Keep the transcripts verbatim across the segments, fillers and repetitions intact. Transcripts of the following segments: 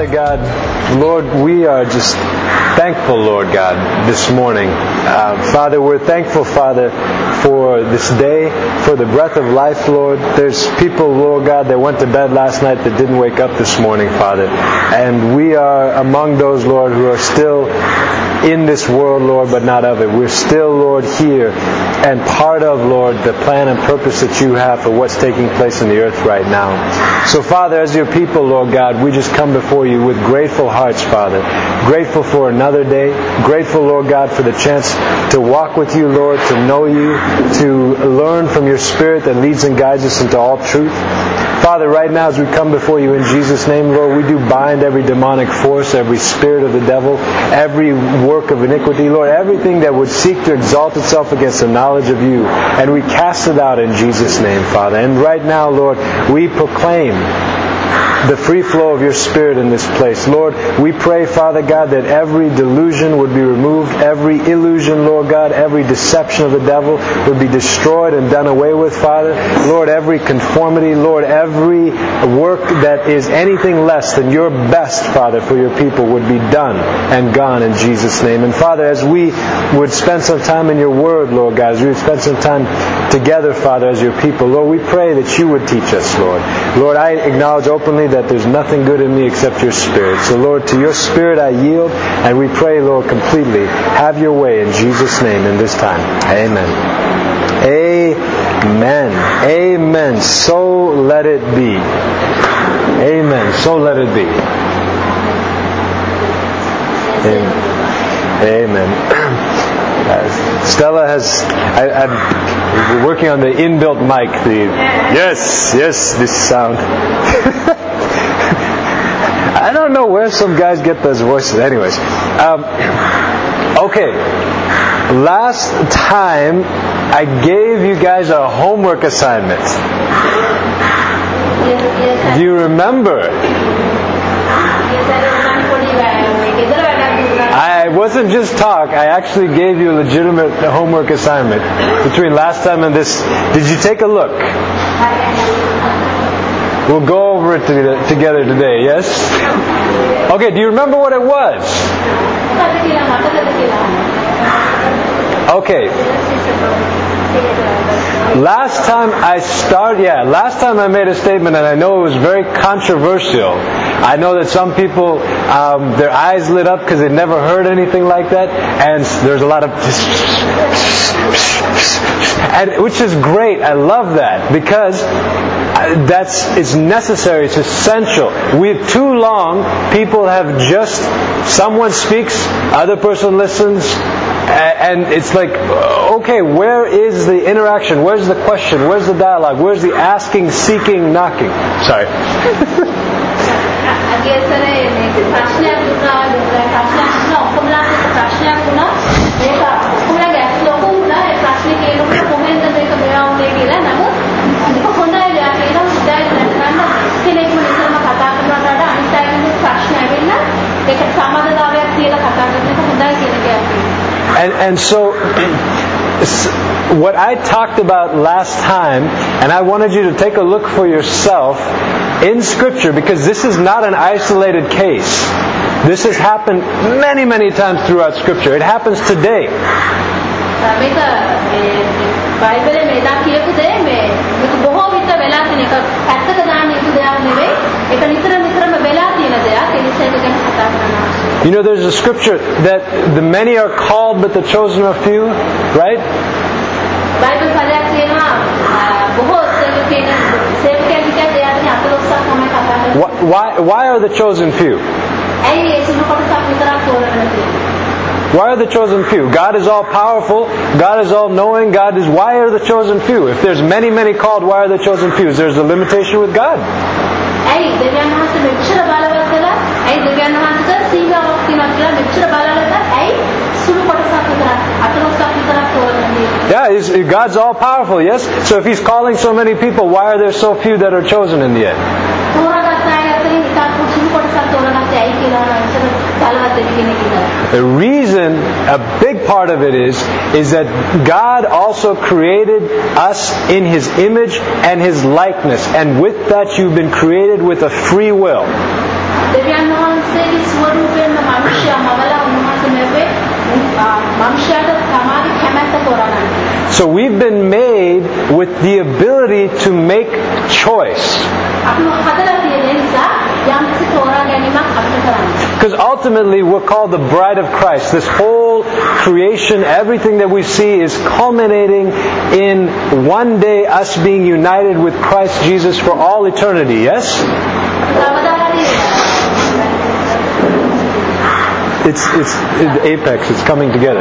Father God, Lord, we are just thankful, Lord God, this morning. Uh, Father, we're thankful, Father, for this day, for the breath of life, Lord. There's people, Lord God, that went to bed last night that didn't wake up this morning, Father. And we are among those, Lord, who are still in this world, Lord, but not of it. We're still, Lord, here and part of, Lord, the plan and purpose that you have for what's taking place in the earth right now. So, Father, as your people, Lord God, we just come before you with grateful hearts, Father. Grateful for another day. Grateful, Lord God, for the chance to walk with you, Lord, to know you, to learn from your Spirit that leads and guides us into all truth. Father, right now as we come before you in Jesus' name, Lord, we do bind every demonic force, every spirit of the devil, every work of iniquity, Lord, everything that would seek to exalt itself against the knowledge of you. And we cast it out in Jesus' name, Father. And right now, Lord, we proclaim the free flow of your Spirit in this place. Lord, we pray, Father God, that every delusion would be removed, every illusion, Lord God, every deception of the devil would be destroyed and done away with, Father. Lord, every conformity, Lord, every work that is anything less than your best, Father, for your people would be done and gone in Jesus' name. And Father, as we would spend some time in your word, Lord God, as we would spend some time together, Father, as your people, Lord, we pray that you would teach us, Lord. Lord, I acknowledge openly that there's nothing good in me except your Spirit. So, Lord, to your Spirit I yield, and we pray, Lord, completely. Have your way in Jesus' name in this time. Amen. Amen. Amen. So let it be. Amen. So let it be. Amen. Amen. Uh, Stella has, I, I'm working on the inbuilt mic. The yes, yes, this sound. I don't know where some guys get those voices. Anyways, um, okay. Last time I gave you guys a homework assignment. Do you remember? I wasn't just talk. I actually gave you a legitimate homework assignment between last time and this. Did you take a look? We'll go over it together today, yes? Okay, do you remember what it was? Okay. Last time I started, yeah, last time I made a statement, and I know it was very controversial. I know that some people, um, their eyes lit up because they'd never heard anything like that, and there's a lot of, and which is great. I love that because that's it's necessary. It's essential. We've too long. People have just someone speaks, other person listens. And it's like, okay, where is the interaction? Where's the question? Where's the dialogue? Where's the asking, seeking, knocking? Sorry. And, and so, what I talked about last time, and I wanted you to take a look for yourself in Scripture, because this is not an isolated case. This has happened many, many times throughout Scripture. It happens today. You know, there's a scripture that the many are called, but the chosen are few, right? Why, why are the chosen few? Why are the chosen few? God is all powerful. God is all knowing. God is. Why are the chosen few? If there's many, many called, why are the chosen few? There's a limitation with God. Yeah, he's, God's all powerful, yes? So if He's calling so many people, why are there so few that are chosen in the end? The reason, a big part of it is, is that God also created us in His image and His likeness. And with that, you've been created with a free will. දෙවියන් වහන්සේගේ ස්වරූපයෙන්ම මනුෂ්‍යයා මවලා උන්වහන්සේ මෙවේ මනුෂ්‍යයාට තමාගේ කැමැත්ත තෝරගන්න. So we've been made with the ability to make choice. අපිව හදලා තියෙන නිසා යම්කිසි තෝරා ගැනීමක් අපිට කරන්න. Because ultimately we're called the bride of Christ. This whole creation, everything that we see is culminating in one day us being united with Christ Jesus for all eternity. Yes? It's, it's, it's the apex. It's coming together.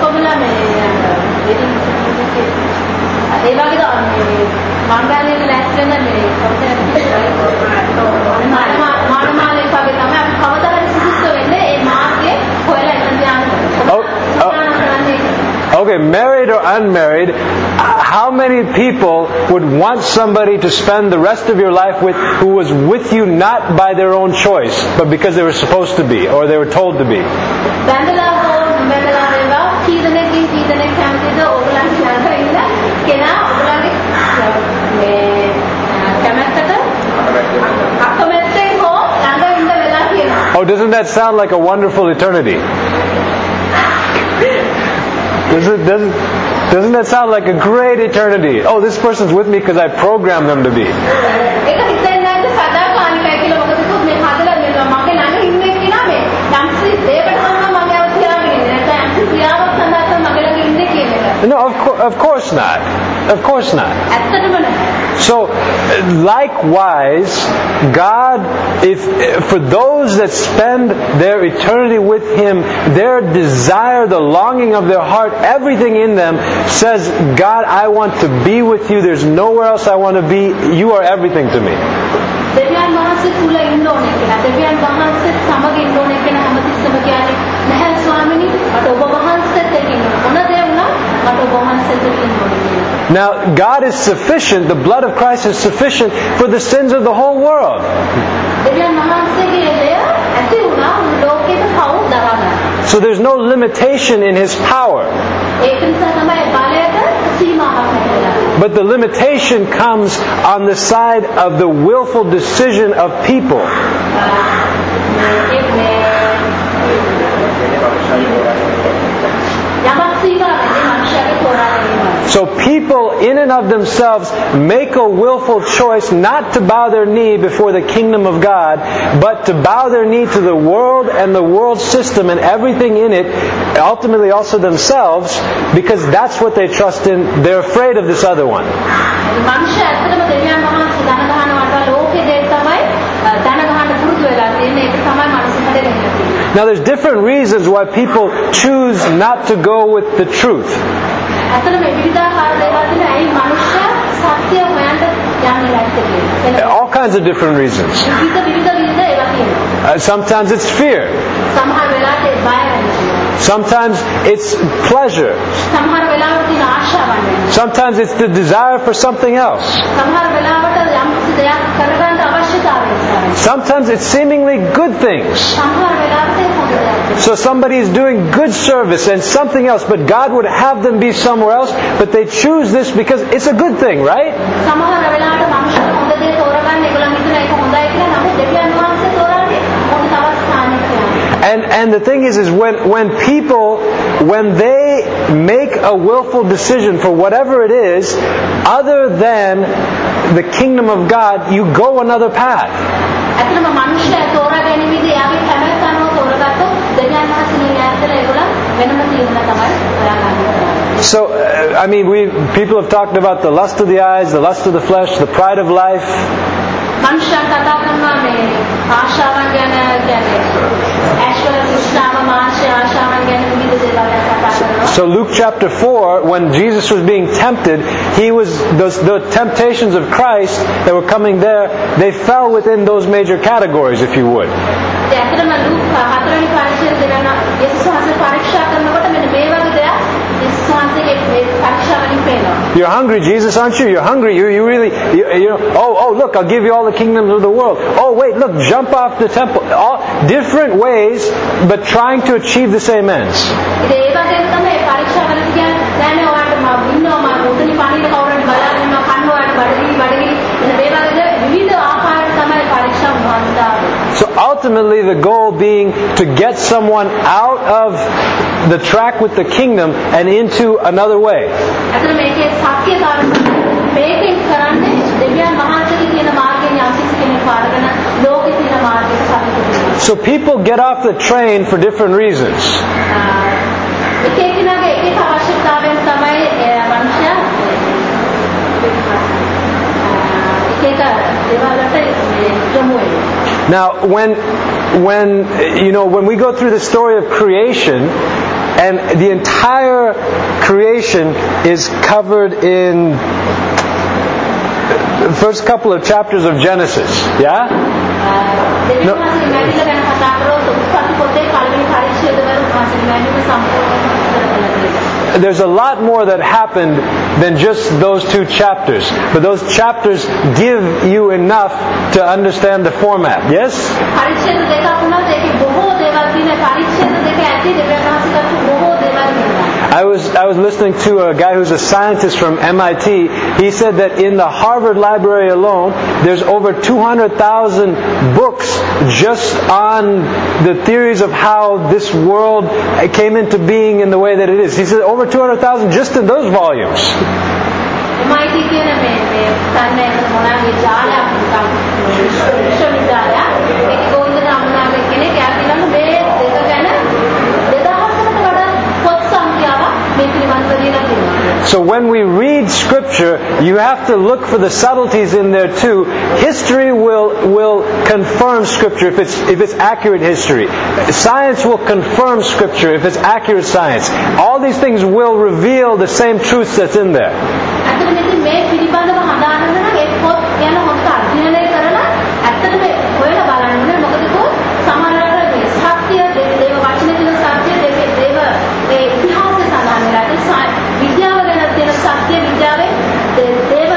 Oh, oh. Okay, married or unmarried, how many people would want somebody to spend the rest of your life with who was with you not by their own choice, but because they were supposed to be or they were told to be? Oh, doesn't that sound like a wonderful eternity? Doesn't, doesn't, doesn't that sound like a great eternity? Oh, this person's with me because I programmed them to be. No, of, co- of course not. Of course not. So, likewise, God, if for those that spend their eternity with Him, their desire, the longing of their heart, everything in them says, God, I want to be with you. There's nowhere else I want to be. You are everything to me. දෙවියන් වහන්සේ තුල ඉන්න ඕනේ කියලා. දෙවියන් වහන්සේ සමග ඉන්න ඕනේ කියන හැමතිස්සම කියන්නේ නැහැ ස්වාමිනී මට ඔබ වහන්සේත් එක්ක ඉන්න ඕන දේ වුණා මට ඔබ වහන්සේත් එක්ක ඉන්න ඕනේ. Now, God is sufficient, the blood of Christ is sufficient for the sins of the whole world. දෙවියන් වහන්සේගේ එළය ඇති වුණා ලෝකෙට පව් දරන්න. So there's no limitation in His power. ඒක නිසා තමයි බලයට සීමාවක් නැහැ. But the limitation comes on the side of the willful decision of people. So people in and of themselves make a willful choice not to bow their knee before the kingdom of God, but to bow their knee to the world and the world system and everything in it, ultimately also themselves, because that's what they trust in. They're afraid of this other one. Now there's different reasons why people choose not to go with the truth. All kinds of different reasons. Uh, sometimes it's fear. Sometimes it's pleasure. Sometimes it's the desire for something else. Sometimes it's seemingly good things. So somebody is doing good service and something else, but God would have them be somewhere else, but they choose this because it's a good thing, right? And and the thing is, is when when people, when they make a willful decision for whatever it is, other than the kingdom of God, you go another path. So, uh, I mean, we people have talked about the lust of the eyes, the lust of the flesh, the pride of life. So Luke chapter four, when Jesus was being tempted, he was those the temptations of Christ that were coming there, they fell within those major categories, if you would. You're hungry, Jesus, aren't you? You're hungry. You, you really, you, you know, oh, oh, look, I'll give you all the kingdoms of the world. Oh, wait, look, jump off the temple. All different ways, but trying to achieve the same ends. So ultimately the goal being to get someone out of the track with the kingdom and into another way. අතන මේකේ සත්‍ය ධර්ම මේකෙන් කරන්නේ දෙවියන් වහන්සේගේ තියෙන මාර්ගයෙන් යම්කිසි කෙනෙක් පාරගෙන ලෝකේ තියෙන මාර්ගයට සම්බන්ධ. So people get off the train for different reasons. එක එකිනෙකාගේ එක එක අවශ්‍යතාවයෙන් තමයි මනුෂ්‍යයා එක එක දේවල්වලට යොමු වෙන්නේ. Now, when when you know when we go through the story of creation, and the entire creation is covered in the first couple of chapters of Genesis, yeah? No. There's a lot more that happened than just those two chapters. But those chapters give you enough to understand the format. Yes? I was I was listening to a guy who's a scientist from M I T. He said that in the Harvard Library alone, there's over two hundred thousand books just on the theories of how this world came into being in the way that it is. He said over two hundred thousand just in those volumes. M I T කියන මේ මේ තන්නේ මොනවාගේ ජාලයක් විශ්වවිද්‍යාලය ඒක ගෝවින්ද නාමනාගේ කෙනෙක් එයා කියනවා මේ දෙක ගැන දෙදහසකට වඩා පොත් සංඛ්‍යාවක් මේ පිළිබඳව දීලා තියෙනවා. So when we read Scripture, you have to look for the subtleties in there too. History will will confirm Scripture if it's if it's accurate history. Science will confirm Scripture if it's accurate science. All these things will reveal the same truths that's in there. මේ පිළිබඳව හදාගන්න නම් ඒ පොත් ගැන හොඳට අධ්‍යයනය කරලා ඇත්තට මේ හොයලා බලන්න ඕනේ. මොකද පොත් සමහරවිට මේ සත්‍ය දේව වචනේ තියෙන සත්‍ය දේව දේව ඒ ඉතිහාසය සඳහන් වෙලා විද්‍යාව ගැන තියෙන සත්‍ය විද්‍යාවේ දේව දේව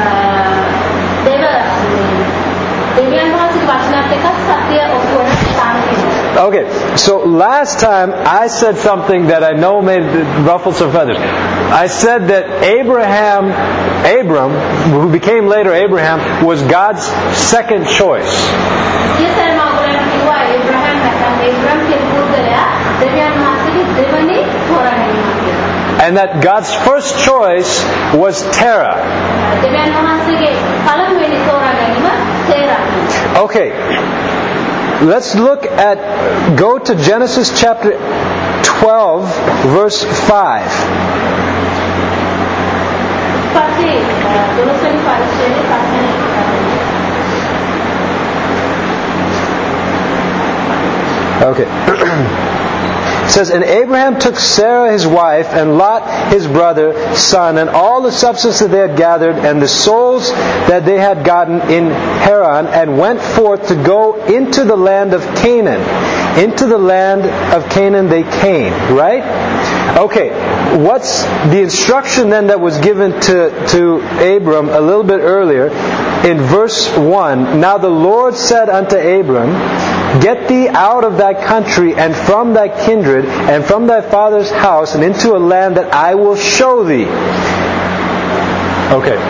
දෙවියන් වහන්සේගේ වචනත් එක්ක සත්‍ය ඔප්පු වෙන ස්ථාන තියෙනවා. Okay, so last time I said something that I know made ruffle some feathers. I said that Abraham, Abram, who became later Abraham, was God's second choice. And that God's first choice was Terah. Okay. Let's look at, go to Genesis chapter twelve, verse five. Okay. It says, and Abraham took Sarah his wife, and Lot his brother, son, and all the substance that they had gathered, and the souls that they had gotten in Haran, and went forth to go into the land of Canaan. Into the land of Canaan they came, right? Okay, what's the instruction then that was given to, to Abram a little bit earlier? In verse one, now the Lord said unto Abram, get thee out of thy country and from thy kindred and from thy father's house and into a land that I will show thee. Okay.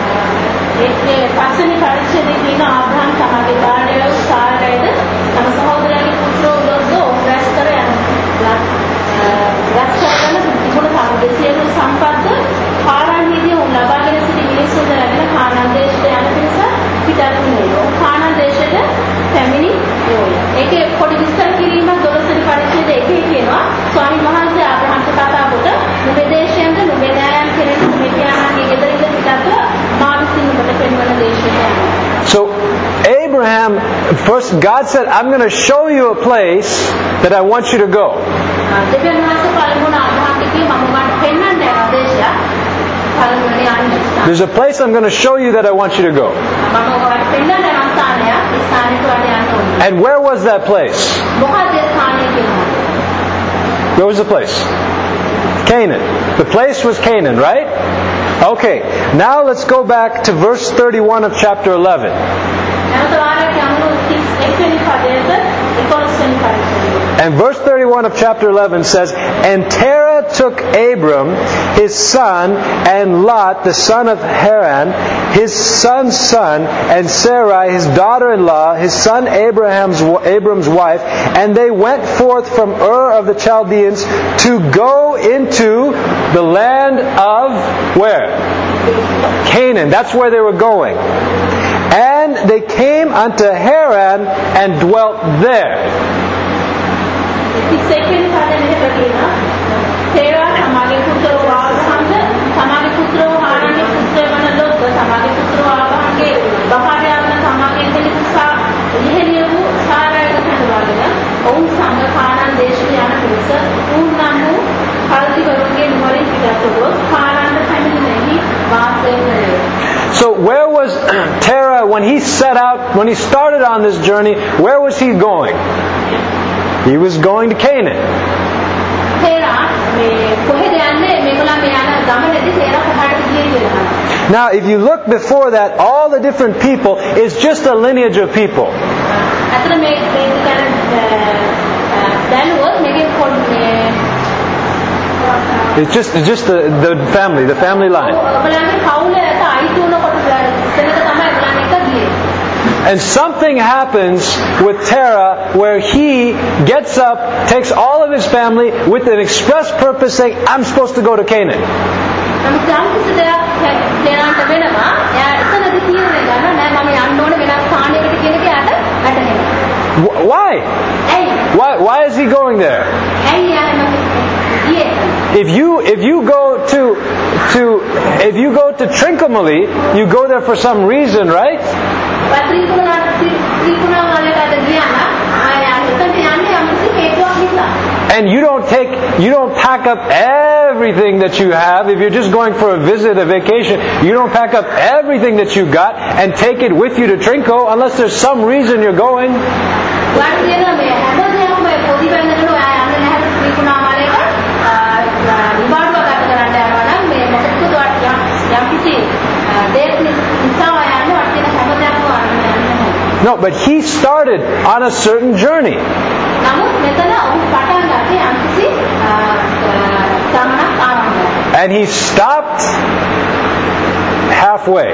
ඒකේ පොඩි විස්තර කිරීමක් දොළොස්වෙනි පරිච්ඡේදයේ එකේ කියනවා ස්වාමීන් වහන්සේ ආබ්‍රහම්ට කතා කොට නුඹේ දේශයෙන්ද නුඹේ දයායන් කෙරෙහි නුඹේ පියාණන්ගේ ගෙදරින්ද පිටත්ව මා විසින් නුඹට පෙන්වන දේශයට යනවා. So Abraham, first God said, I'm going to show you a place that I want you to go. දෙවියන් වහන්සේ පළමුව ආබ්‍රහම්ට කිව්වා මම ඔබට පෙන්වන්න යන දේශයක්. පළමුවෙනි ආනිසංස. There's a place I'm going to show you that I want you to go. මම ඔබට පෙන්වන්න යන ස්ථානයක්. ඒ ස්ථානෙට වඩා යන්න ඕනේ. And where was that place? Where was the place? Canaan. The place was Canaan, right? Okay. Now let's go back to verse thirty-one of chapter eleven. And verse thirty-one of chapter eleven says, and Terah Lord took Abram, his son, and Lot, the son of Haran, his son's son, and Sarai, his daughter-in-law, his son Abraham's Abram's wife, and they went forth from Ur of the Chaldeans to go into the land of where? Canaan. That's where they were going. And they came unto Haran and dwelt there. So where was Terah when he set out, when he started on this journey, where was he going? He was going to Canaan. Now, if you look before that, all the different people is just a lineage of people. It's just, it's just the, the family, the family line. And something happens with Terah where he gets up, takes all of his family with an express purpose saying, I'm supposed to go to Canaan. Why? Why? Why is he going there? If you if you go to to if you go to Trincomalee, you go there for some reason, right? And you don't take you don't pack up everything that you have. If you're just going for a visit, a vacation, you don't pack up everything that you got and take it with you to Trinco unless there's some reason you're going. No, but he started on a certain journey. And he stopped halfway.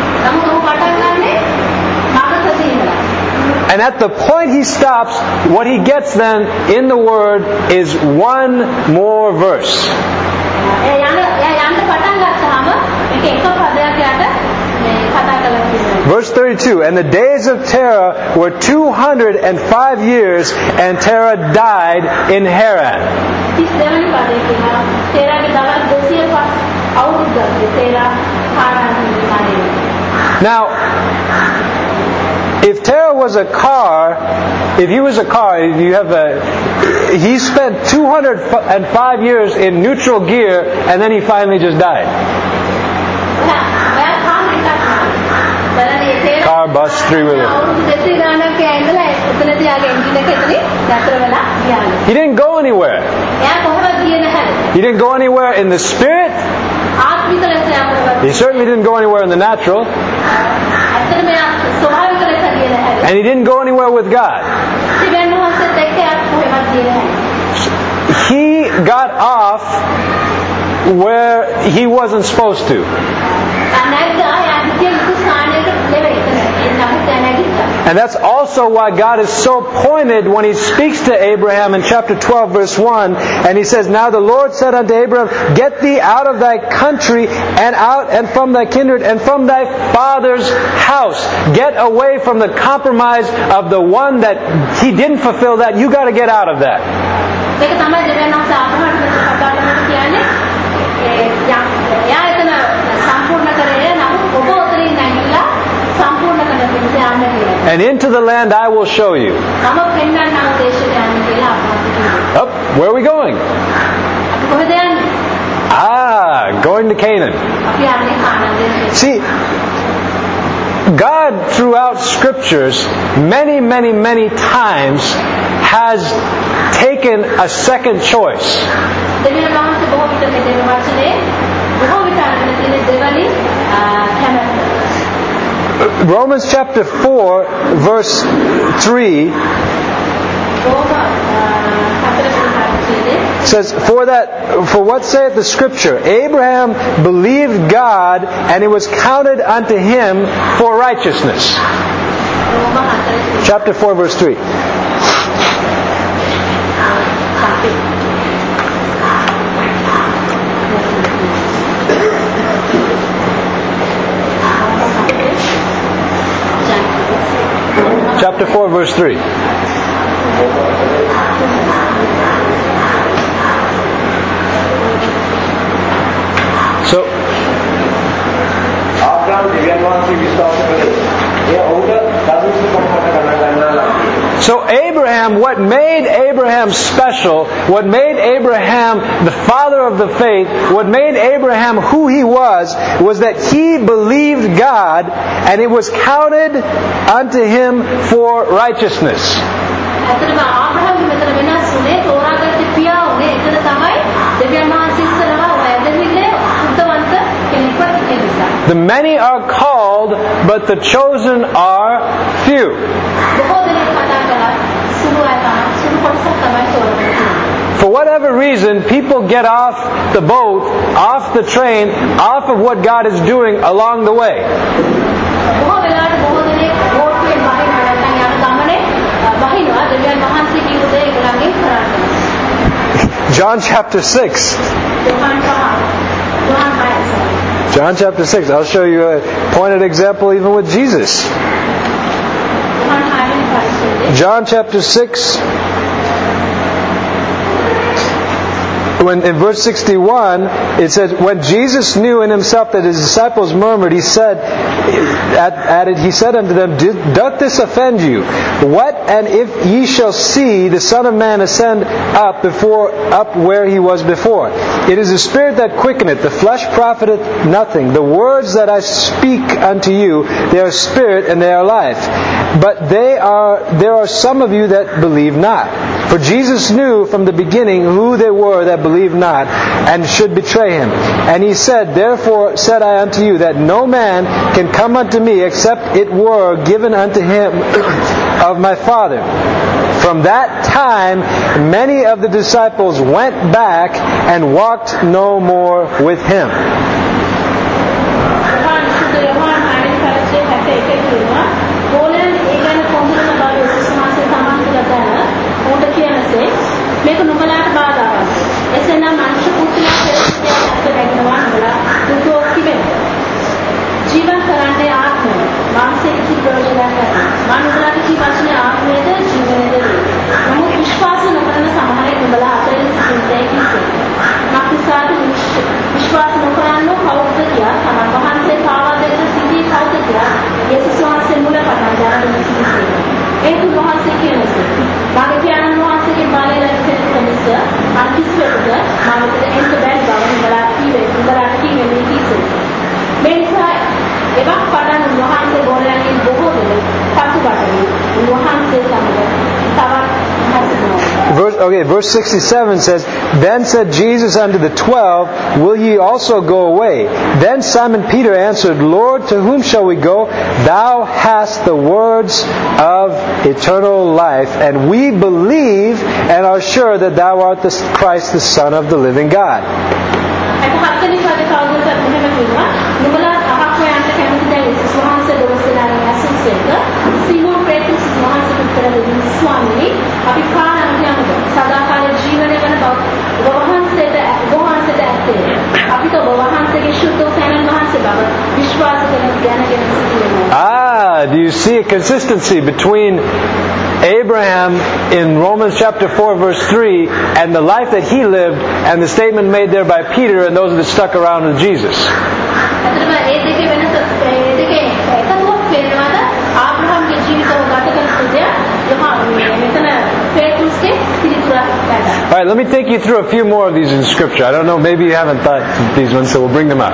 And at the point he stops, what he gets then in the Word is one more verse. Verse thirty-two, and the days of Terah were two hundred and five years, and Terah died in Haran. Now, if Terah was a car, if he was a car, you have a, he spent two hundred and five years in neutral gear, and then he finally just died. Car, bus, three-wheeler. He didn't go anywhere. He didn't go anywhere in the spirit. He certainly didn't go anywhere in the natural. And he didn't go anywhere with God. He got off where he wasn't supposed to. And that's also why God is so pointed when He speaks to Abraham in chapter twelve verse one, and He says, Now the Lord said unto Abraham, Get thee out of thy country, and out and from thy kindred, and from thy father's house. Get away from the compromise of the one that he didn't fulfill that. You got to get out of that. And into the land I will show you. Up, where are we going? Ah, going to Canaan. See, God throughout Scriptures, many, many, many times has taken a second choice. Romans chapter four, verse three It says, for that, for what saith the Scripture? Abraham believed God, and it was counted unto him for righteousness. Chapter four, verse three. Chapter four, verse three. So, so Abraham, what made Abraham special, what made Abraham the father of the faith, what made Abraham who he was, was that he believed God, and it was counted unto him for righteousness. The many are called, but the chosen are few. For whatever reason, people get off the boat, off the train, off of what God is doing along the way. John chapter six. John chapter six. I'll show you a pointed example even with Jesus. John chapter six. When in verse sixty-one, it says, when Jesus knew in himself that his disciples murmured, he said, added, he said unto them, doth this offend you? What and if ye shall see the Son of Man ascend up before up where he was before? It is the Spirit that quickeneth, the flesh profiteth nothing. The words that I speak unto you, they are spirit and they are life. But they are there are some of you that believe not. For Jesus knew from the beginning who they were that believed not, and should betray him. And he said, therefore said I unto you, that no man can come unto me, except it were given unto him of my Father. From that time, many of the disciples went back and walked no more with him. මේක නුඹලාට බාධාවක්. එසේනම් මනුෂ්‍ය පුත්‍රයා කෙරෙහි දැක්වෙනවා නුඹලා දුකෝක් තිබෙනවා. ජීවන කරන්නේ ආත්මය. මානසික ප්‍රයෝජනයක් නැහැ. මනුෂ්‍යලාට කී වචනේ ආත්මයේද ජීවනයේද වේ. නමුත් විශ්වාස නොකරන සමහරෙක් නුඹලා අතරින් සිටින්නේ කිසිසේත්. මාක්‍රිස්තුට විශ්වාස නොකරනෝ කවුද කියලා තමන් වහන්සේ පාවා දෙන්න සිටි කවුද කියලා යේසුස් වහන්සේ මුල පටන් ගන්න කිසිසේත්. ඒක වහන්සේ කියන්නේ. මාගේ පියාණන් වහන්සේගේ මාළේ ලැබෙන කෙනෙක්ද අන්තිස්වලද මාකට එන්න බැරි බව නුඹලා කීවේ නුඹලාට කීවේ මේ කිසිසේත්. මේ නිසා එවක් පටන් වහන්සේ ගෝලයන්ගෙන් බොහෝ දෙනෙක් පසුබටවි වහන්සේ සමග තවත් Verse, okay, verse sixty-seven says, Then said Jesus unto the twelve, Will ye also go away? Then Simon Peter answered, Lord, to whom shall we go? Thou hast the words of eternal life, and we believe and are sure that thou art the Christ, the Son of the living God. Ah, do you see a consistency between Abraham in Romans chapter four verse three and the life that he lived and the statement made there by Peter and those that stuck around with Jesus? Alright, let me take you through a few more of these in Scripture. I don't know, maybe you haven't thought these ones, so we'll bring them out.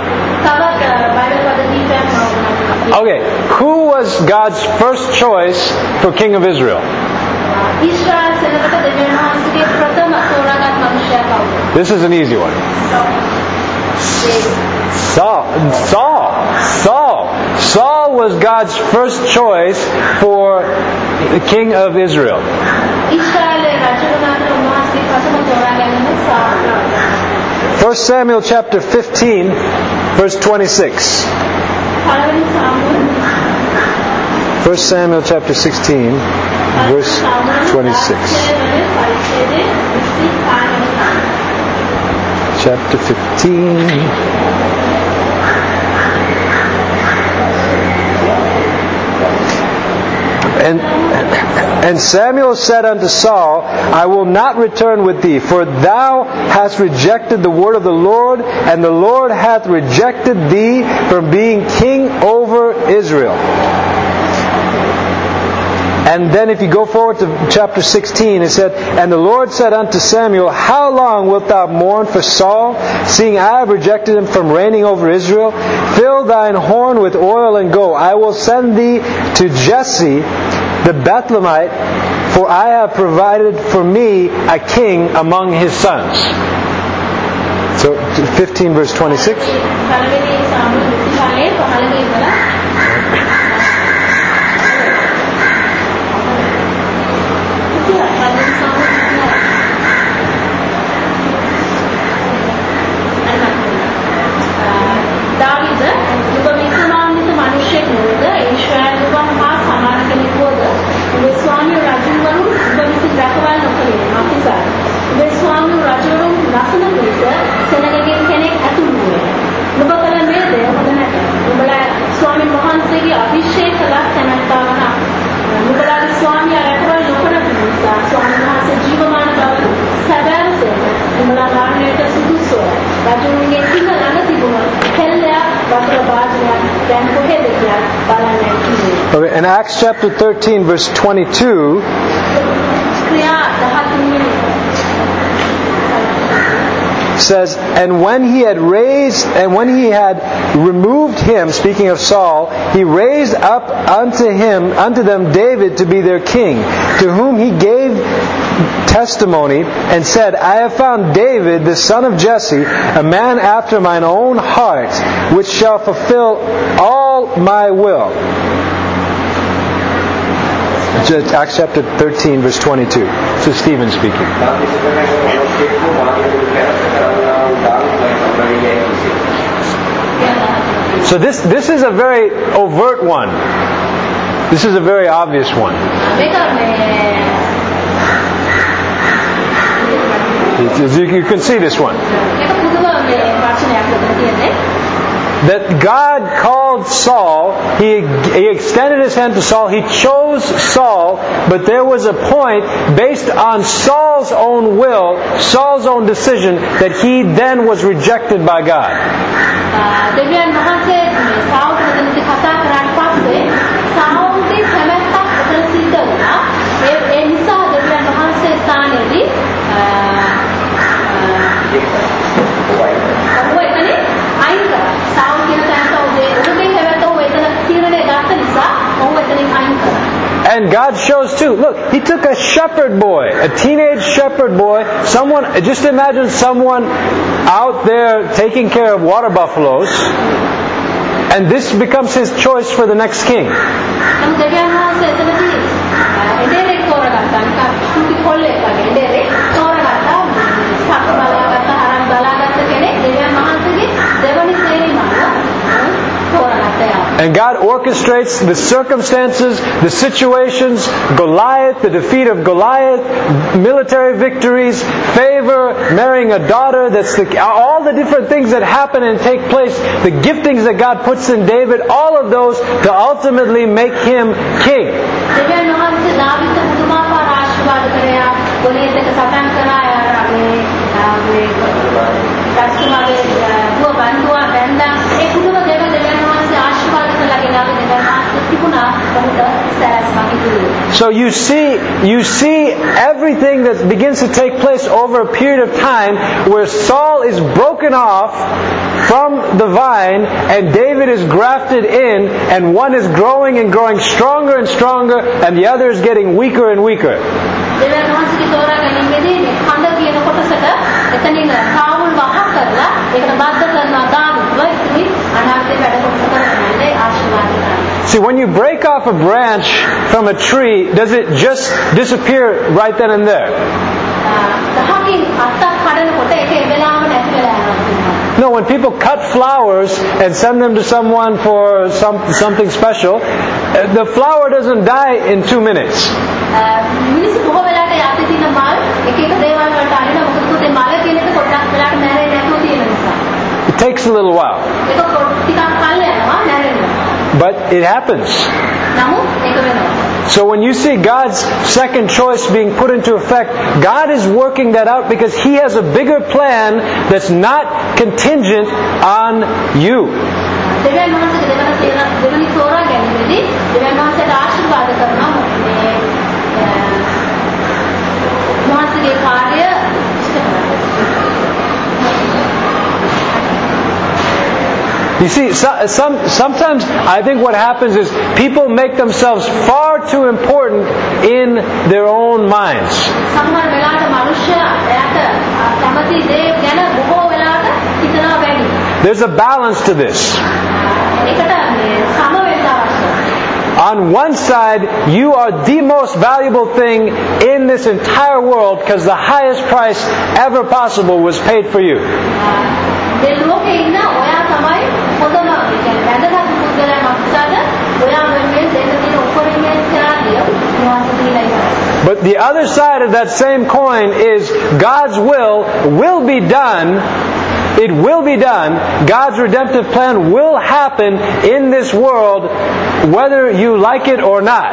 Okay, who was God's first choice for King of Israel? This is an easy one. Saul. Saul. Saul. Saul was God's first choice for the King of Israel. First Samuel chapter fifteen, verse twenty-six. පළවෙනි සාමුවෙල් First Samuel chapter sixteen, verse twenty-six. Chapter fifteen. And, and Samuel said unto Saul, I will not return with thee, for thou hast rejected the word of the Lord, and the Lord hath rejected thee from being king over Israel. And then if you go forward to chapter sixteen, it said, And the Lord said unto Samuel, How long wilt thou mourn for Saul, seeing I have rejected him from reigning over Israel? Fill thine horn with oil and go. I will send thee to Jesse the Bethlehemite, for I have provided for me a king among his sons. So fifteen verse twenty-six. Okay, in Acts chapter thirteen, verse twenty-two, says, and when he had raised, and when he had removed him, speaking of Saul, he raised up unto him, unto them David to be their king, to whom he gave testimony and said, I have found David, the son of Jesse, a man after mine own heart, which shall fulfill all my will. Acts chapter thirteen, verse twenty-two. This is Stephen speaking. So this this is a very overt one. This is a very obvious one. You can see this one. That God called Saul, he, he extended his hand to Saul, he chose Saul, but there was a point based on Saul's own will, Saul's own decision, that he then was rejected by God. And God shows too. Look, He took a shepherd boy, a teenage shepherd boy, someone, just imagine someone out there taking care of water buffaloes, and this becomes his choice for the next king. And God orchestrates the circumstances, the situations, Goliath, the defeat of Goliath, military victories, favor, marrying a daughter, that's the, all the different things that happen and take place, the giftings that God puts in David, all of those to ultimately make him king. So you see, you see everything that begins to take place over a period of time where Saul is broken off from the vine and David is grafted in, and one is growing and growing stronger and stronger and the other is getting weaker and weaker. See, when you break off a branch from a tree, does it just disappear right then and there? when people cut flowers and send them to someone for some, something special, the flower doesn't die in two minutes. මිනිස්සු බොහෝ වෙලාවට යටි තියෙන මල් එක එක දේවල් වලට අරින මොකද පුතේ මල කියන එක පොඩ්ඩක් වෙලාවට නැරෙන්නේ නැතුව තියෙන නිසා. It takes a little while. ඒක ටිකක් කල් යනවා නැරෙන්න. But it happens. නමුත් ඒක වෙනවා. So when you see God's second choice being put into effect, God is working that out because He has a bigger plan that's not contingent on you. දෙවියන් වහන්සේගේ දෙවන දෙවනි තෝරා ගැනීමේදී දෙවියන් වහන්සේට ආශිර්වාද කරනවා මේ වහන්සේගේ කාර්ය You see, so, some, sometimes I think what happens is people make themselves far too important in their own minds. සමහර වෙලාවට මිනිස්සයා එයාට කැමති දේ ගැන බොහෝ වෙලාවට හිතනවා වැඩි. There's a balance to this. ඒකට මේ සම වෙන්න අවශ්‍යයි. On one side, you are the most valuable thing in this entire world because the highest price ever possible was paid for you. මේ ලෝකේ ඉන්න ඔයා තමයි හොඳම කියන්නේ වැදගත් පුද්ගලයා මක්සාද ඔයා වෙන්නේ දෙන්න තියෙන උපරිමයෙන් ත්‍යාගය මොනවද කියලා. But the other side of that same coin is God's will will be done. It will be done. God's redemptive plan will happen in this world whether you like it or not.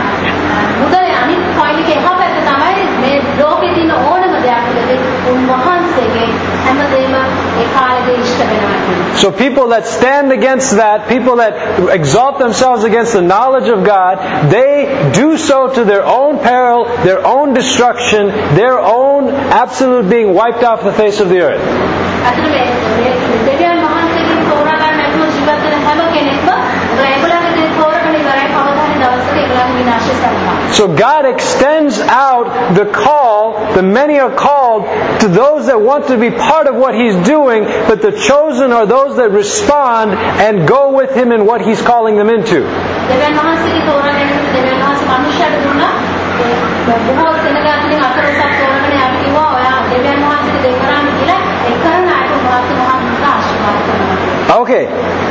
මුදේ අනිත් coin එකේ එහා පැත්ත තමයි මේ ලෝකේ තියෙන ඕනම දෙයක්කදී උන්වහන්සේගේ හැමදේම ඒ කාලේ ඉෂ්ට වෙනවා කියන්නේ. So people that stand against that, people that exalt themselves against the knowledge of God, they do so to their own peril, their own destruction, their own absolute being wiped off the face of the earth. අතන මේ දෙවියන් වහන්සේගේ තෝරා ගන්න නැතුව ජීවත් වෙන හැම කෙනෙක්ම ඒගොල්ලන්ගේ තෝරගෙන ඉවරයි කවදාහරි දවසක ඒගොල්ලන් විනාශ කරනවා. So God extends out the call, the many are called to those that want to be part of what He's doing, but the chosen are those that respond and go with Him in what He's calling them into. දෙවියන් වහන්සේගේ තෝරා ගැනීම දෙවියන් වහන්සේ මනුෂ්‍යයට දුන්නා. බොහෝ සෙනගාතුලින් අතරසක් තෝරගෙන යාට කිව්වා ඔයා දෙවියන් වහන්සේට දෙන්න කරන්න කියලා ඒ කරන අයට උන්වහන්සේ මහා ආශිර්වාද කරනවා. Okay.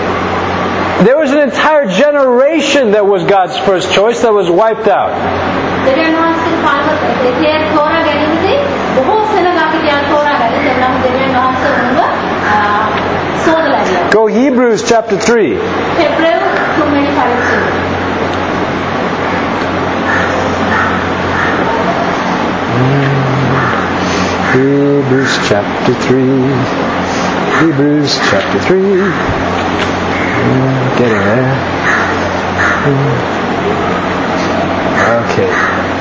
There was an entire generation that was God's first choice that was wiped out. දෙවියන් වහන්සේගේ පාලක දෙවියන් තෝරා ගැනීමදී බොහෝ සෙනගාතුලින් තෝරා ගන්න දෙන්නා දෙවියන් වහන්සේ උන්ව සෝදලා ගියා. Go Hebrews chapter three. Hebrews තුන්වෙනි පරිච්ඡේදය. Hebrews chapter three. Hebrews chapter three. Getting there. Okay.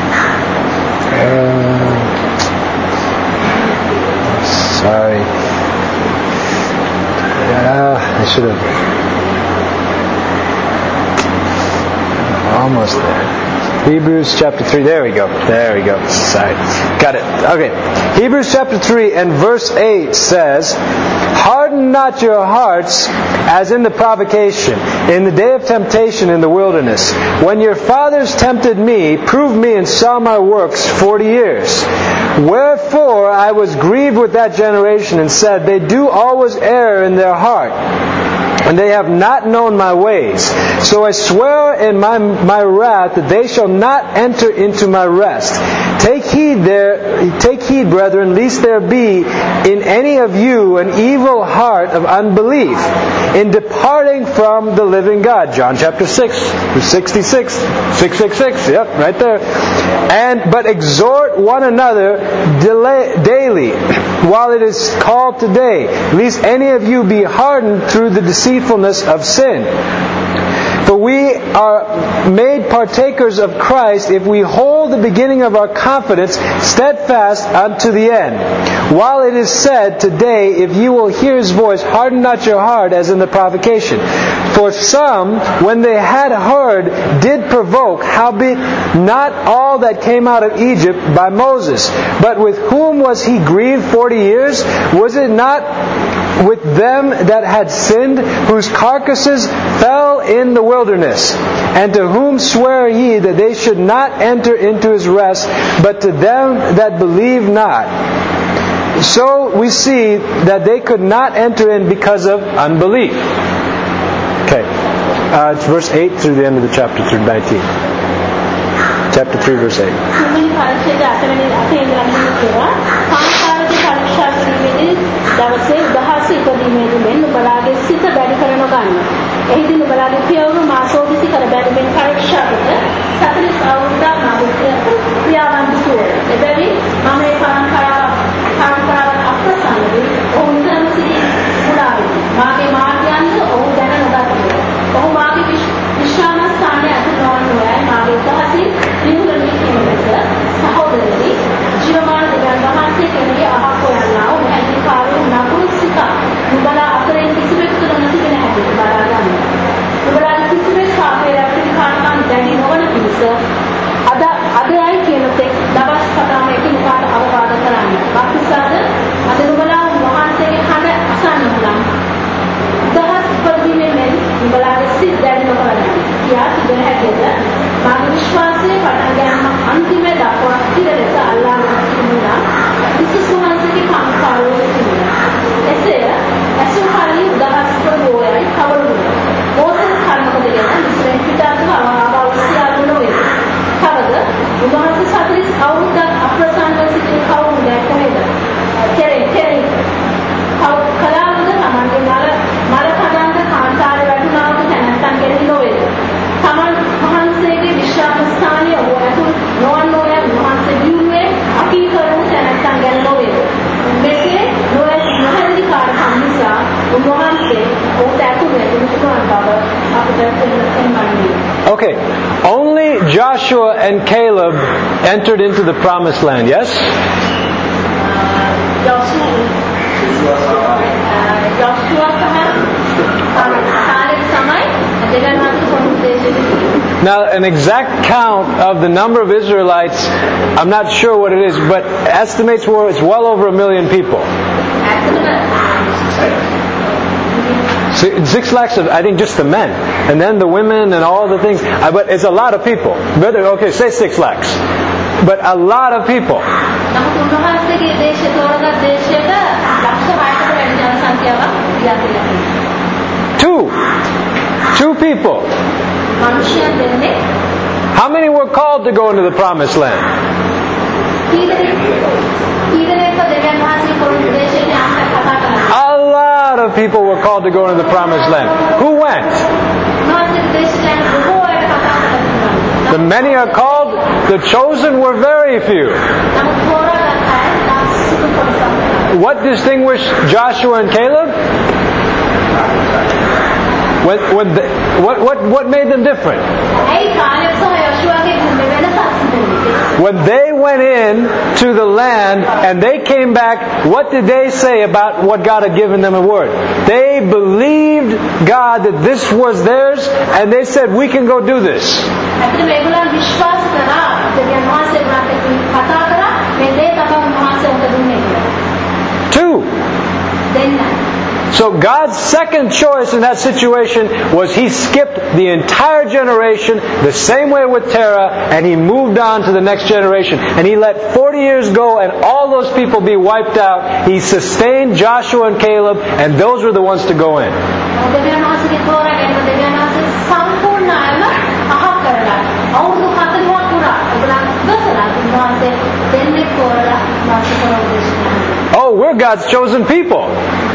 Uh, sorry. Yeah, I should have. Almost there. Hebrews chapter three. There we go. There we go. Sorry. Got it. Okay. Hebrews chapter three and verse eight says, "Harden not your hearts as in the provocation, in the day of temptation in the wilderness, when your fathers tempted me, proved me, and saw my works forty years. Wherefore I was grieved with that generation, and said, They do always err in their heart, and they have not known my ways. So I swear in my my wrath that they shall not enter into my rest. Take heed there, take heed, brethren, lest there be in any of you an evil heart of unbelief, in departing from the living God." John chapter six, sixty-six, six sixty-six. Yep, right there. And but exhort one another daily, while it is called today, lest any of you be hardened through the deceitfulness of sin. For we are made partakers of Christ if we hold the beginning of our confidence steadfast unto the end. While it is said today, if you will hear His voice, harden not your heart as in the provocation. For some, when they had heard, did provoke, howbeit not all that came out of Egypt by Moses. But with whom was He grieved forty years? Was it not with them that had sinned, whose carcasses fell in the wilderness? And to whom sware He that they should not enter into His rest, but to them that believe not? so we see that they could not enter in because of unbelief. Okay, uh, it's verse eight through the end of the chapter, through nineteen. Chapter three, verse eight. එහිදී නුඹලාගේ පියවරු මාසෝදිසි කර බැලීමෙන් පරීක්ෂා කොට සතලිස් අවුරුද්දක් මාගේ ක්‍රියාවන් දුටුවා. එබැවින් මම මේ පරම්පරාව පරම්පරාව අප්‍රසන්නදී ඔවුන් නිතරම සිටි මුලාවි. මාගේ මාර්ගයන්ද ඔහු දැන නොගත්තා. ඔහු මාගේ විශ්‍රාම ස්ථානයේ අතුරු නොවනුයි මාගේ උපහසින් නිහුලනි කියන ලෙස සහෝදරනි ජීවමාන දෙවියන් වහන්සේ කෙනෙකුගේ අහක් හොයන්නා වූ හැටි කාර්යෝ නපුරු සිත නුඹලා අතරින් කිසිවෙකුට නොතිබෙන හැටි බලා ගන්න. නුඹලාගේ කිසිවෙක් කාපේරක් පිළිකාරකම් දැනි නොවන පිණිස අද අදයි කියන තෙක් දවස් පතාම එකිනෙකාට අවවාද කරන්න. අපිසාද අද නුඹලා වහන්සේගේ කන අසන්න නම් දහස් පරිදිමේ මෙන් නුඹලාගේ සිත් දැනි නොකරන්න. කියා තිබෙන හැටිද මාගේ විශ්වාසයේ පටන් ගැනීම අන්තිම දක්වා ස්ථිර ලෙස අල්ලාගෙන තිබුණා. කිසිසු වහන්සේගේ කාර්යය තිබුණා. එසේ ඇසුහාලි උදහස් ප්‍රබෝයයි කවලුණා. මොහොත කර්මකදගෙන ඉස්රේල් පිටාතුව අවවාසියාලු නොවේ. කවද උන්වහන්සේ සතලිස් අවුරුද්දක් අප්‍රසන්නව සිටින කවුරුද කොහෙද? කෙරේ කෙරේ කලාවද තමන්ගේ මල මල කඩන්ද කාන්තාරේ වැටුණාම තැනැත්තන් කෙරෙහි නොවේද? තමන් වහන්සේගේ විශ්‍රාම ස්ථානය ඔහු ඇතුළු නොවන් නොයන් වහන්සේ දියුණුවේ අකීකරණ තැනැත්තන් ගැන නොවේද? මෙසේ නොවැ නොහැඳි කාර්යම් නිසා උන්වහන්සේ ඔහුට ඇතුළු වෙනුතුන් බව අපිට පෙන්වන්නේ. Okay, only Joshua and Caleb entered into the promised land, yes? Now, an exact count of the number of Israelites, I'm not sure what it is, but estimates were it's well over a million people. Six lakhs of, I think, just the men. And then the women and all the things. But it's a lot of people. Okay, say six lakhs. But a lot of people. Two. Two people. How many were called to go into the promised land? A lot of people were called to go into the promised land. Who went? The many are called, the chosen were very few. What distinguished Joshua and Caleb? When, when the, what, what, what made them different? When they went in to the land and they came back, what did they say about what God had given them a word? They believed God that this was theirs, and they said, we can go do this. Two. So God's second choice in that situation was He skipped the entire generation, the same way with Terah, and He moved on to the next generation. And He let forty years go and all those people be wiped out. He sustained Joshua and Caleb, and those were the ones to go in. Oh, we're God's chosen people.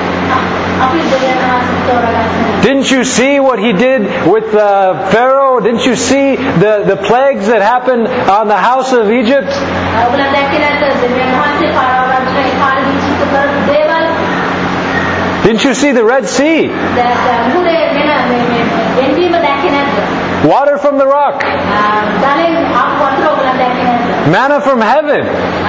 Didn't you see what He did with uh, Pharaoh? Didn't you see the, the plagues that happened on the house of Egypt? Didn't you see the Red Sea? Water from the rock. Manna from heaven.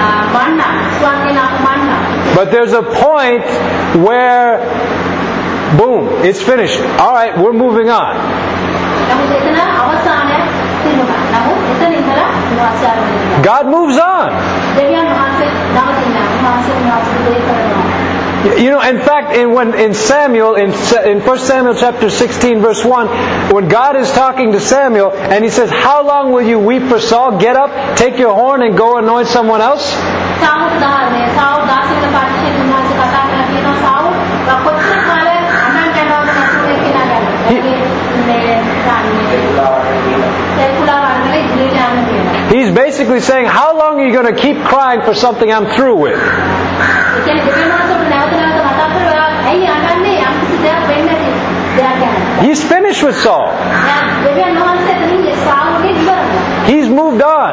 But there's a point where, boom, it's finished. All right, we're moving on. God moves on. You know, in fact, in when in Samuel, in in First Samuel chapter sixteen, verse one, when God is talking to Samuel and He says, "How long will you weep for Saul? Get up, take your horn, and go anoint someone else." basically saying, how long are you going to keep crying for something I'm through with? He's finished with Saul. He's moved on.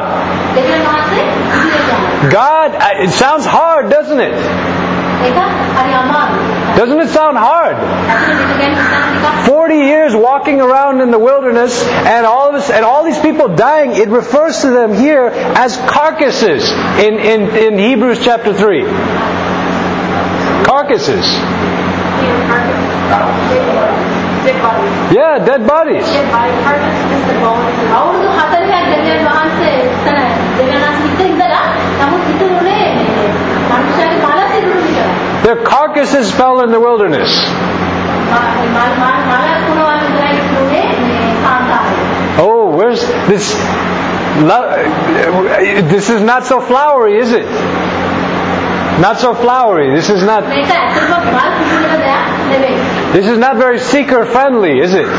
God, it sounds hard, doesn't it? Doesn't it sound hard? Forty years walking around in the wilderness, and all of this, and all these people dying. It refers to them here as carcasses in in, in Hebrews chapter three. Carcasses. Yeah, dead bodies. Their carcasses fell in the wilderness. Oh, where's this? This is not so flowery, is it? Not so flowery. This is not. This is not very seeker friendly, is it?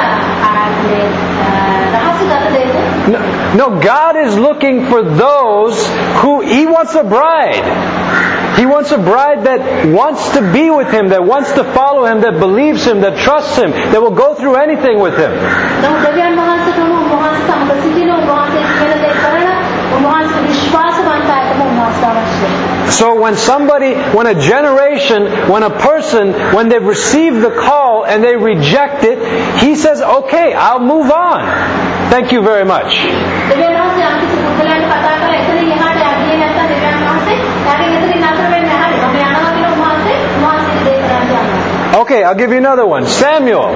No, no, God is looking for those who He wants a bride. He wants a bride that wants to be with Him, that wants to follow Him, that believes Him, that trusts Him, that will go through anything with Him. So when somebody, when a generation, when a person, when they've received the call and they reject it, He says, okay, I'll move on. Thank you very much. Okay, I'll give you another one. Samuel.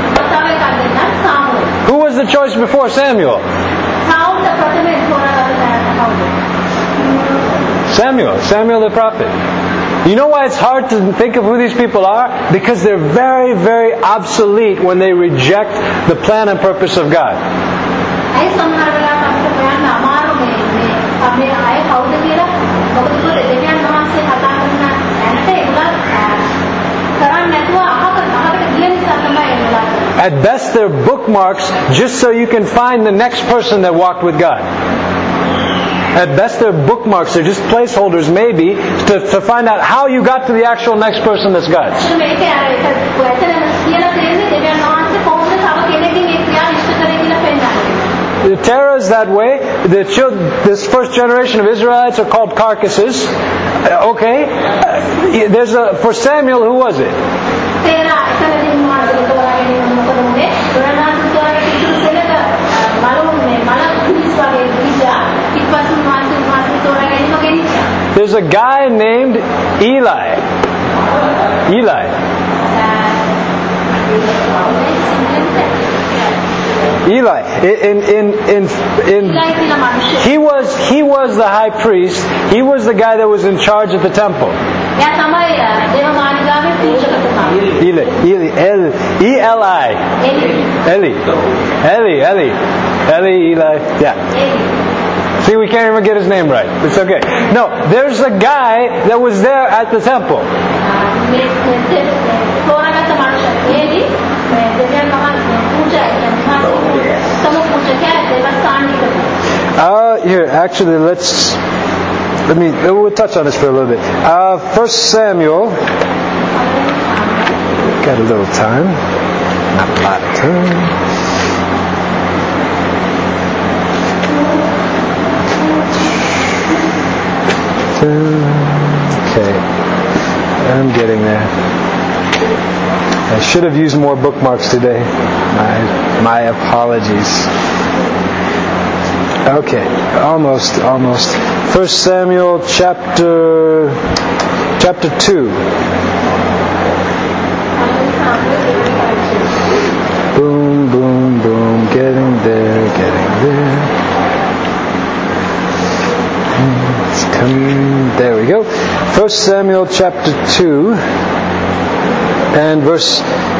Who was the choice before Samuel? Samuel. Samuel the prophet. You know why it's hard to think of who these people are? Because they're very, very obsolete when they reject the plan and purpose of God. At best, they're bookmarks just so you can find the next person that walked with God. At best, they're bookmarks. They're just placeholders, maybe, to, to find out how you got to the actual next person that's God. Terah is that way. The children, this first generation of Israelites are called carcasses. Okay. There's a for Samuel. Who was it? There's a guy named Eli. Eli. Eli. In in in in. He was he was the high priest. He was the guy that was in charge of the temple. Eli. Eli. El. E L I. Eli. Eli. Eli. Eli. Eli. Yeah. See, we can't even get his name right. It's okay. No, there's a guy that was there at the temple. Uh, here, actually, let's let me we'll touch on this for a little bit. Uh, First Samuel. Got a little time, not a lot of time. Okay, I'm getting there. I should have used more bookmarks today. My my apologies. Okay, almost, almost. First Samuel chapter chapter two. Boom, boom, boom. Getting there, getting there. It's coming. There we go. First Samuel chapter two and verse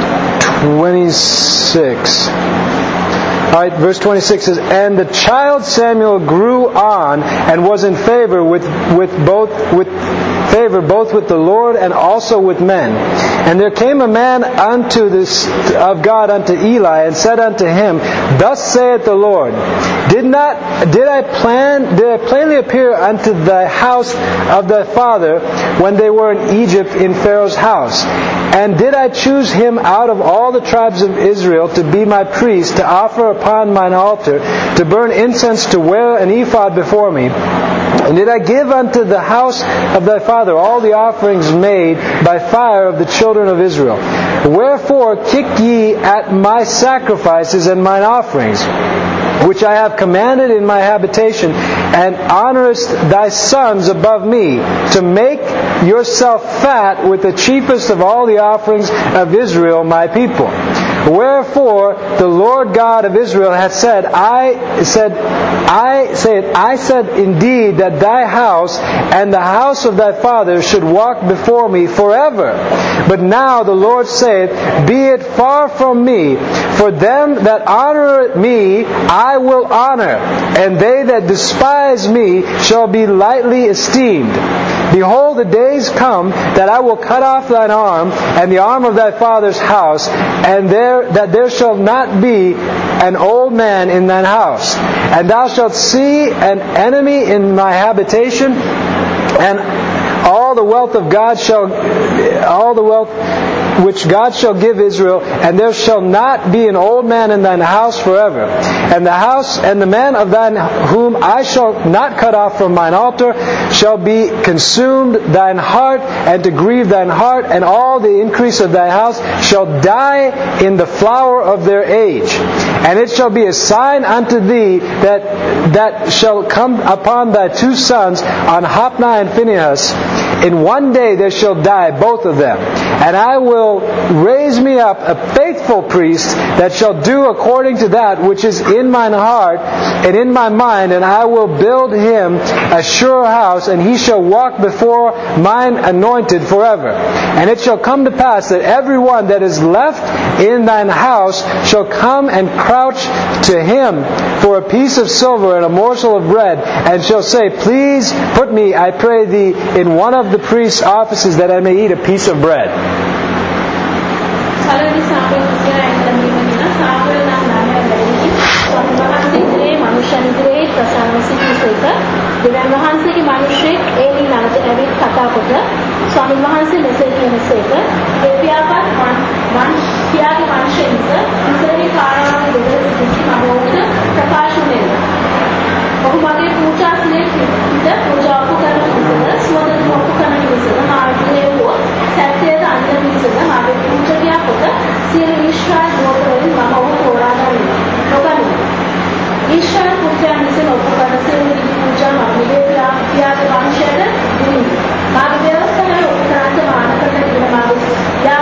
twenty-six. Alright, verse twenty-six says, and the child Samuel grew on and was in favor with, with both with favor both with the Lord and also with men. And there came a man unto this of God unto Eli, and said unto him, Thus saith the Lord, Did not did I plan did I plainly appear unto the house of thy father when they were in Egypt in Pharaoh's house? And did I choose him out of all the tribes of Israel to be my priest, to offer upon mine altar, to burn incense, to wear an ephod before me? And did I give unto the house of thy father all the offerings made by fire of the children of Israel? Wherefore kick ye at my sacrifices and mine offerings, which I have commanded in my habitation, and honorest thy sons above me, to make yourself fat with the chiefest of all the offerings of Israel my people? Wherefore the Lord God of Israel hath said, I said, I said, I said indeed that thy house and the house of thy father should walk before me forever. But now the Lord saith, Be it far from me, for them that honor me I will honor, and they that despise me shall be lightly esteemed. Behold, the days come that I will cut off thine arm and the arm of thy father's house, and there that there shall not be an old man in thine house. And thou shalt see an enemy in my habitation, and all the wealth of God shall, all the wealth which God shall give Israel, and there shall not be an old man in thine house forever. And the house and the man of thine whom I shall not cut off from mine altar shall be consumed thine heart, and to grieve thine heart, and all the increase of thy house shall die in the flower of their age. And it shall be a sign unto thee that that shall come upon thy two sons, on Hophni and Phinehas. In one day they shall die, both of them. And I will raise me up a faithful priest that shall do according to that which is in mine heart and in my mind, and I will build him a sure house, and he shall walk before mine anointed forever. And it shall come to pass that every one that is left in thine house shall come and crouch to him for a piece of silver and a morsel of bread, and shall say, Please put me, I pray thee, in one of the priest's offices, that I may eat a piece of bread. දෙවියන් වහන්සේගේ මිනිසෙක් ඒලි ළඟට ඇවිත් කතා කොට ස්වාමීන් වහන්සේ මෙසේ කියනසේක දෙවියාපත් වන් පියාගේ වංශයෙන්ස ඉස්රායෙල් කාරණාව දෙවල් සිටි මහෝගන ප්‍රකාශ වෙනවා. ඔහු මගේ පූජාස්නේ පිට පූජා කරන විසද සුවඳ මොකක් කරන විසද මාර්ගයේ වූ සත්‍යයට අන්ත විසද මාගේ පූජකයා කොට සියලු ඊශ්වර දෝතවලින් මම ඔහු තෝරා ගන්නවා. නොගන්නවා. ईश्वर पूजा से उपकार से पूजा मांगे या या वंशज मार्ग व्यवस्था उपकार से मान करने के मार्ग या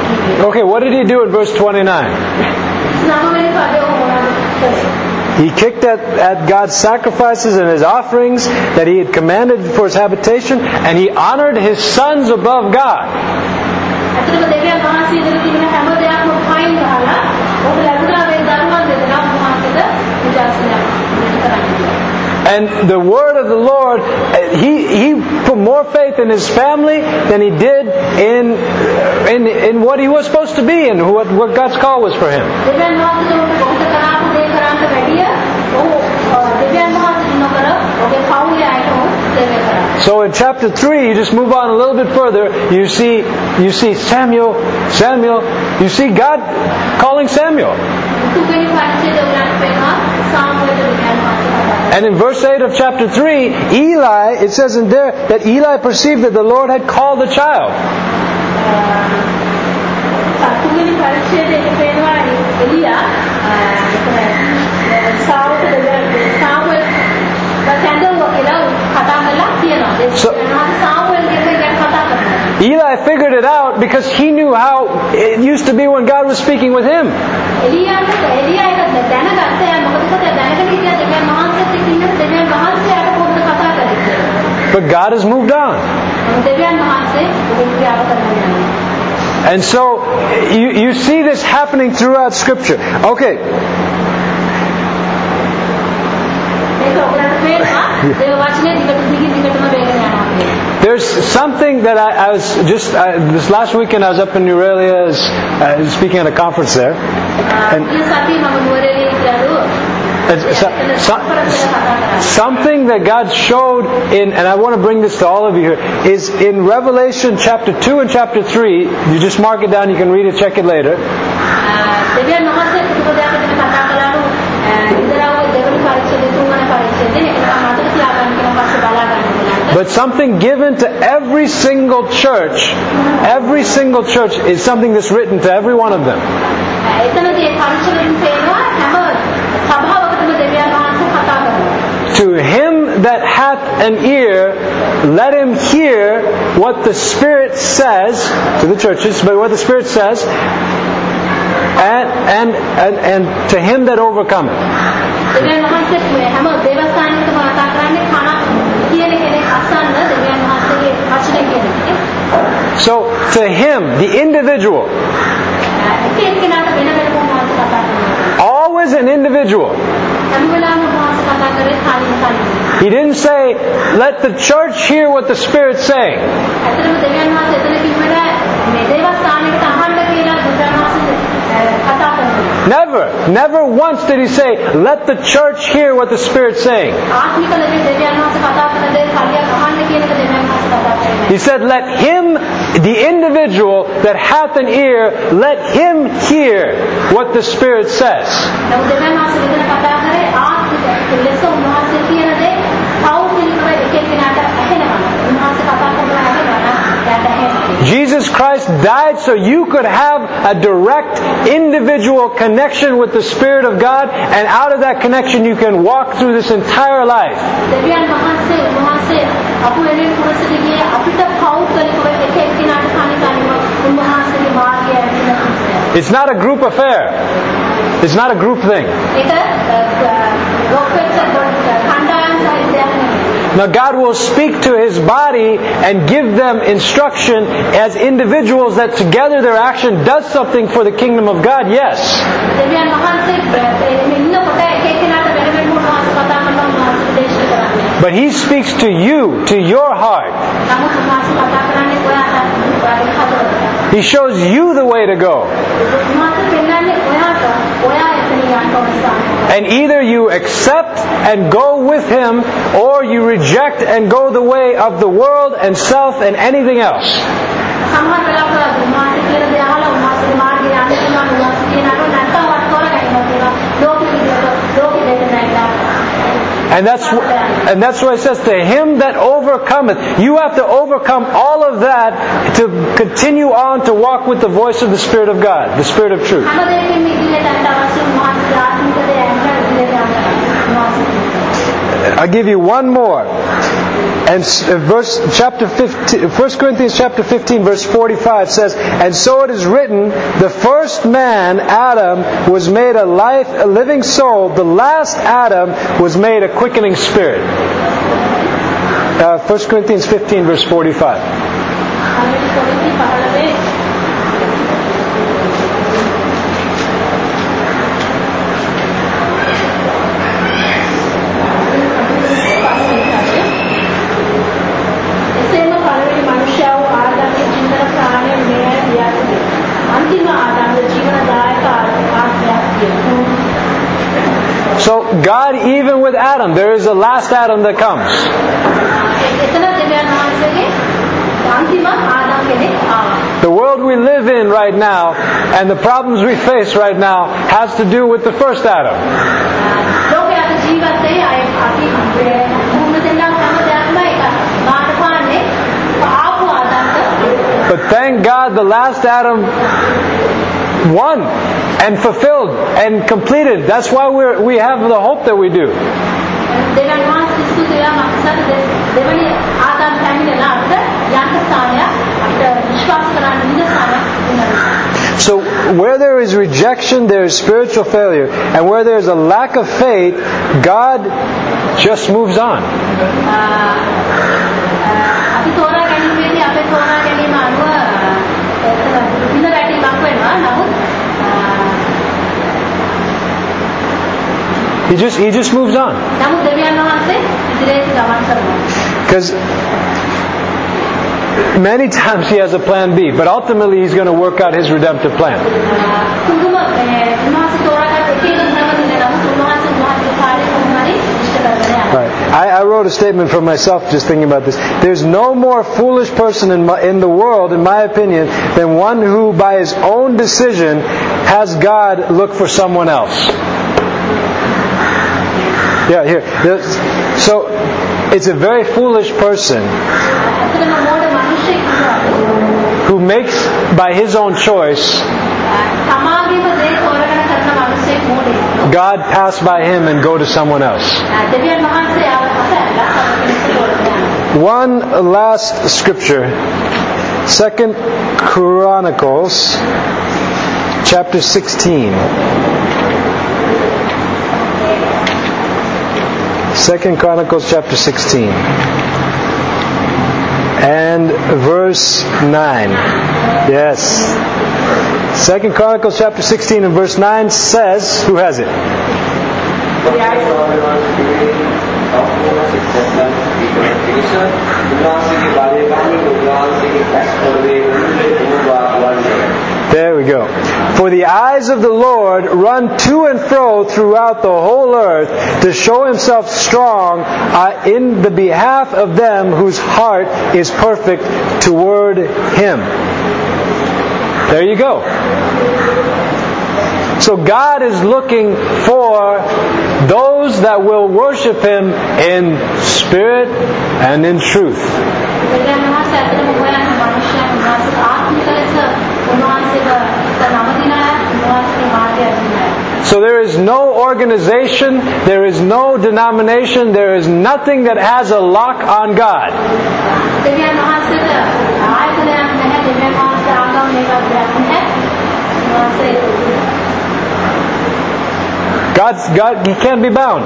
කිව්වේ. Okay, what did he do in verse twenty-nine? නවවෙනි පදයේ ඔහු මොනවද කළේ? He kicked at, at God's sacrifices and His offerings that He had commanded for His habitation, and He honored His sons above God. ඇත්තටම දෙවියන් වහන්සේ ඉදිරි තිබෙන හැම දෙයක්ම පයින් ගහලා ඔහු ලැබුණා වේ දරුවන් දෙදෙනා වහන්සේද විජාසනයක් කරන්නේ. And the word of the Lord, he he put more faith in his family than he did in in in what he was supposed to be and what what God's call was for him. දෙවියන් වහන්සේ ඔහුට බොහෝ කරාපු දේ කරන්න වැඩිය ඔහු දෙවියන් වහන්සේ නොකර ඔහුගේ පවුලේ අයට ඔහු සේවය කරා. So in chapter three, you just move on a little bit further, you see you see Samuel, Samuel, you see God calling Samuel. තුන්වෙනි පරිච්ඡේදය උලන් පෙන්නවා සාමුවෙල් දෙවියන් වහන්සේ. And in verse eight of chapter three, Eli, it says in there that Eli perceived that the Lord had called the child. තුන්වෙනි පරිච්ඡේදයේ පෙන්නවා එලියා සාමුවෙල් සාමුවෙල් වචනව කියලා කතා කරලා තියෙනවා. සාමුවෙල් කියන කතා කරනවා. Eli figured it out because he knew how it used to be when God was speaking with him. එලියාට එලියා එක දැනගත්තා යා මොකද කොහොමද දැනගෙන හිටියා දෙවියන් වහන්සේත් එක්ක ඉන්න දෙවියන් වහන්සේට කොහොමද කතා කරන්නේ. But God has moved on. දෙවියන් වහන්සේ උපයාව කරනවා. And so you you see this happening throughout Scripture. Okay. There's something that I, I was just I, this last weekend I was up in New Orleans uh, speaking at a conference there, and, and so, so, something that God showed in, and I want to bring this to all of you here, is in Revelation chapter two and chapter three. You just mark it down. You can read it, check it later. But something given to every single church, every single church is something that's written to every one of them. To him that hath an ear, let him hear what the Spirit says to the churches, but what the Spirit says, and and and, and to him that overcometh. So, to him, the individual, always an individual. He didn't say, let the church hear what the Spirit's saying. Never, never once did he say, let the church hear what the Spirit's saying. He said, let him, the individual that hath an ear, let him hear what the Spirit says. Jesus Christ died so you could have a direct individual connection with the Spirit of God, and out of that connection you can walk through this entire life. It's not a group affair. It's not a group thing. Now God will speak to His body and give them instruction as individuals that together their action does something for the kingdom of God, yes. But He speaks to you, to your heart. He shows you the way to go. And either you accept and go with Him, or you reject and go the way of the world and self and anything else. And that's and that's why it says, to him that overcometh. You have to overcome all of that to continue on to walk with the voice of the Spirit of God, the Spirit of truth. I'll give you one more. And verse chapter fifteen, First Corinthians chapter fifteen, verse forty-five says, "And so it is written: the first man, Adam, was made a life, a living soul. The last Adam was made a quickening spirit." Uh, First Corinthians fifteen, verse forty-five. So God, even with Adam, there is a last Adam that comes. The world we live in right now and the problems we face right now has to do with the first Adam. But thank God the last Adam won and fulfilled and completed. That's why we we have the hope that we do. So where there is rejection, there is spiritual failure. And where there is a lack of faith, God just moves on. He just he just moves on. Because many times he has a plan B, but ultimately he's going to work out his redemptive plan. Right. I, I wrote a statement for myself just thinking about this. There's no more foolish person in, my, in the world, in my opinion, than one who by his own decision has God look for someone else. Yeah, here. There's, so, it's a very foolish person who makes, by his own choice, God pass by him and go to someone else. One last scripture. Second Chronicles, chapter sixteen. Second Chronicles chapter sixteen and verse nine. Yes. Second Chronicles chapter sixteen and verse nine says, who has it? There we go. For the eyes of the Lord run to and fro throughout the whole earth to show himself strong uh, in the behalf of them whose heart is perfect toward him. There you go. So God is looking for those that will worship him in spirit and in truth. So there is no organization, there is no denomination, there is nothing that has a lock on God. God's God, he can't be bound.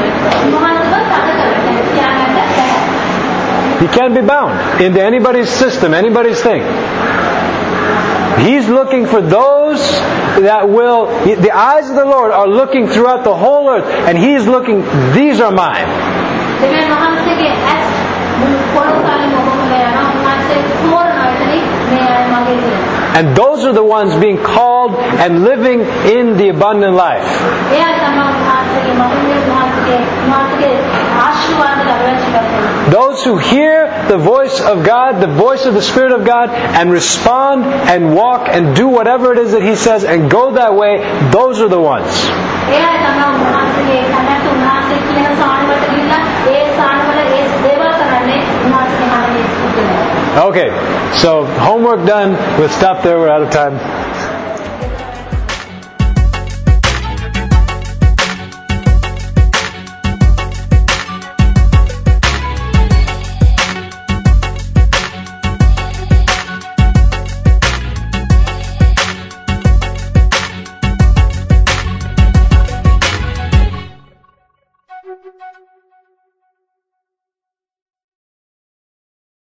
He can't be bound into anybody's system, anybody's thing. He's looking for those that will, the eyes of the Lord are looking throughout the whole earth, and He's looking, these are mine. And those are the ones being called and living in the abundant life. Those who hear the voice of God, the voice of the Spirit of God, and respond and walk and do whatever it is that He says and go that way, those are the ones. Okay, so homework done. We'll stop there. We're out of time.